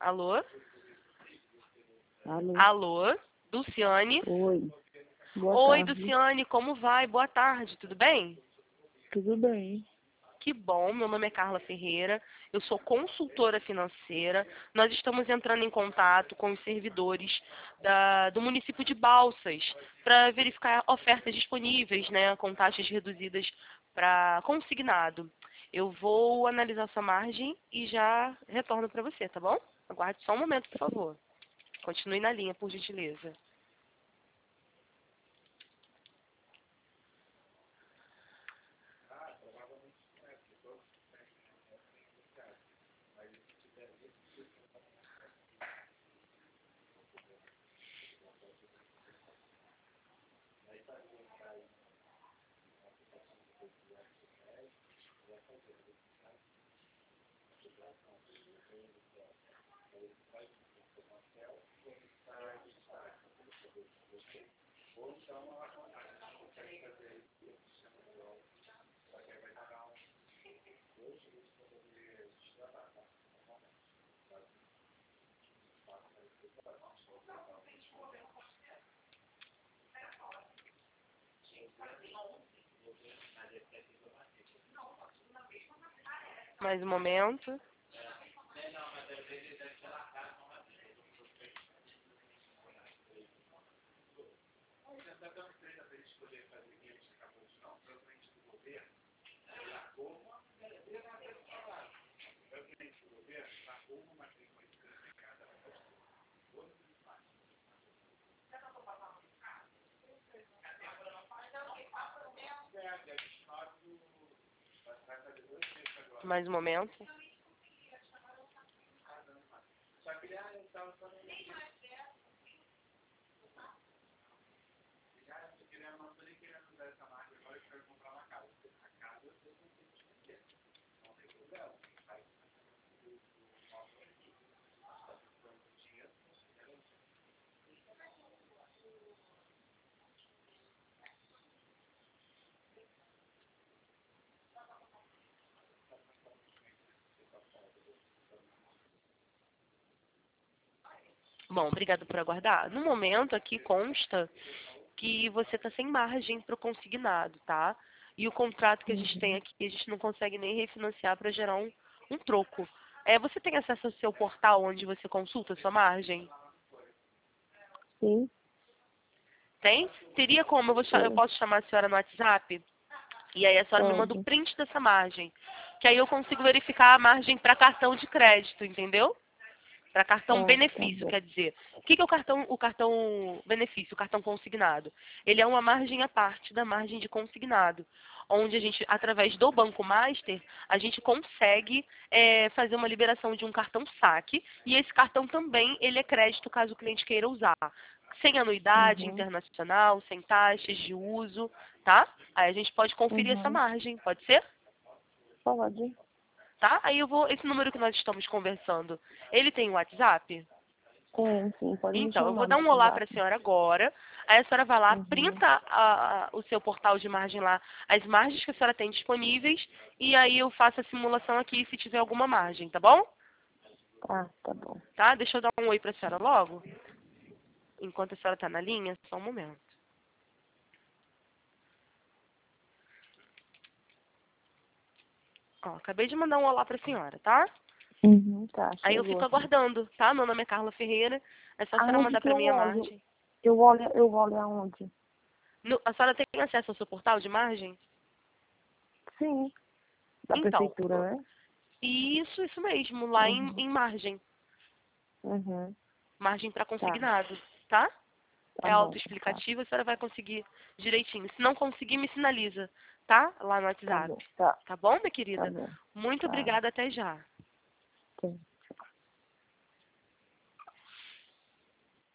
Alô? Alô? Alô? Dulciane? Oi. Boa Oi, tarde. Dulciane, como vai? Boa tarde, tudo bem? Tudo bem? Que bom, meu nome é Carla Ferreira, eu sou consultora financeira. Nós estamos entrando em contato com os servidores do município de Balsas para verificar ofertas disponíveis, né, com taxas reduzidas para consignado. Eu vou analisar sua margem e já retorno para você, tá bom? Aguarde só um momento, por favor. Continue na linha, por gentileza. Mais um momento. Mais um momento. Bom, obrigada por aguardar. No momento aqui consta que você está sem margem para o consignado, tá? E o contrato que a gente tem aqui, a gente não consegue nem refinanciar para gerar um troco. Você tem acesso ao seu portal onde você consulta a sua margem? Sim. Tem? Teria como? Eu Sim. posso chamar a senhora no WhatsApp? E aí a senhora me manda o Pode. print dessa margem. Que aí eu consigo verificar a margem para cartão de crédito, entendeu? Para cartão Tá benefício, bom. quer dizer. O que é o cartão benefício, o cartão consignado? Ele é uma margem à parte da margem de consignado, onde a gente, através do Banco Master, a gente consegue fazer uma liberação de um cartão saque, e esse cartão também ele é crédito caso o cliente queira usar. Sem anuidade internacional, sem taxas de uso, tá? Aí a gente pode conferir essa margem, pode ser? Pode. Tá? Aí esse número que nós estamos conversando, ele tem WhatsApp? Sim. Pode me Então, eu vou chamar no dar um olá para a WhatsApp. senhora agora. Aí a senhora vai lá, printa o seu portal de margem lá, as margens que a senhora tem disponíveis, e aí eu faço a simulação aqui se tiver alguma margem, tá bom? Tá bom. Tá? Deixa eu dar um oi para a senhora logo, enquanto a senhora está na linha, só um momento. Ó, acabei de mandar um olá para a senhora, tá? Tá, Aí eu chegou fico aqui. aguardando, tá? Meu nome é Carla Ferreira, é só a senhora Aonde mandar que para eu mim a olho? margem. Eu olho aonde? A senhora tem acesso ao seu portal de margem? Sim. Da Então, prefeitura, né? isso mesmo, lá em margem. Uhum. Margem para Tá. consignado, tá? Tá É bom. Tá. autoexplicativo, a senhora vai conseguir direitinho. Se não conseguir, me sinaliza, tá? Lá no Tá WhatsApp. bom. Tá. Tá bom, minha Tá querida? bom. Muito Tá. obrigada, até já. Sim.